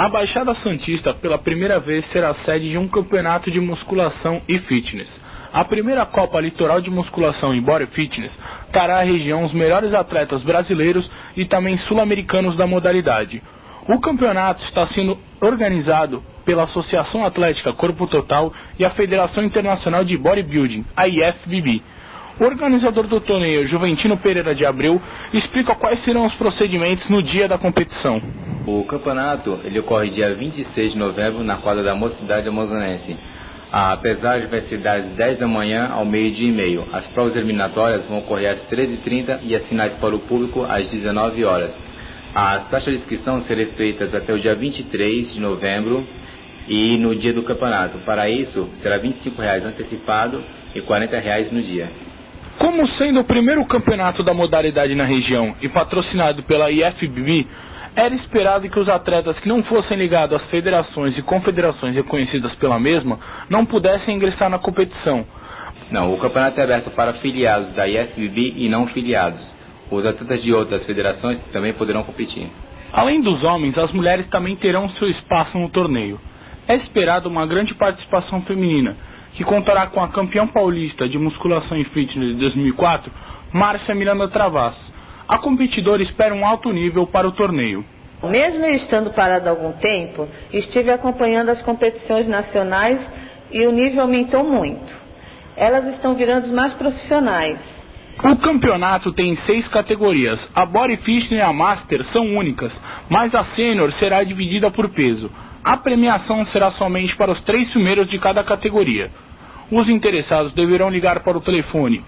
A Baixada Santista, pela primeira vez, será sede de um campeonato de musculação e fitness. A primeira Copa Litoral de Musculação e Body Fitness trará à região os melhores atletas brasileiros e também sul-americanos da modalidade. O campeonato está sendo organizado pela Associação Atlética Corpo Total e a Federação Internacional de Bodybuilding, a IFBB. O organizador do torneio, Juventino Pereira de Abreu, explica quais serão os procedimentos no dia da competição. O campeonato ele ocorre dia 26 de novembro na quadra da Mocidade Amazonense. A pesagem vai ser das 10 da manhã ao meio-dia e meio. As provas eliminatórias vão ocorrer às 13h30 e as finais para o público às 19 horas. As taxas de inscrição serão feitas até o dia 23 de novembro e no dia do campeonato. Para isso, será R$ 25,00 antecipado e R$ 40,00 no dia. Como sendo o primeiro campeonato da modalidade na região e patrocinado pela IFBB, era esperado que os atletas que não fossem ligados às federações e confederações reconhecidas pela mesma não pudessem ingressar na competição. Não, o campeonato é aberto para filiados da IFBB e não filiados. Os atletas de outras federações também poderão competir. Além dos homens, as mulheres também terão seu espaço no torneio. É esperada uma grande participação feminina, que contará com a campeã paulista de musculação e fitness de 2004, Márcia Miranda Travassos. A competidora espera um alto nível para o torneio. Mesmo eu estando parado há algum tempo, estive acompanhando as competições nacionais e o nível aumentou muito. Elas estão virando mais profissionais. O campeonato tem 6 categorias. A Body Fitness e a Master são únicas, mas a Sênior será dividida por peso. A premiação será somente para os 3 primeiros de cada categoria. Os interessados deverão ligar para o telefone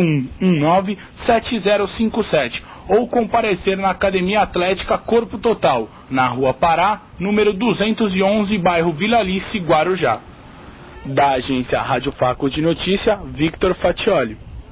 8119-7057 ou comparecer na Academia Atlética Corpo Total, na Rua Pará, número 211, bairro Vila Alice, Guarujá. Da agência Rádio Faco de Notícia, Victor Fatioli.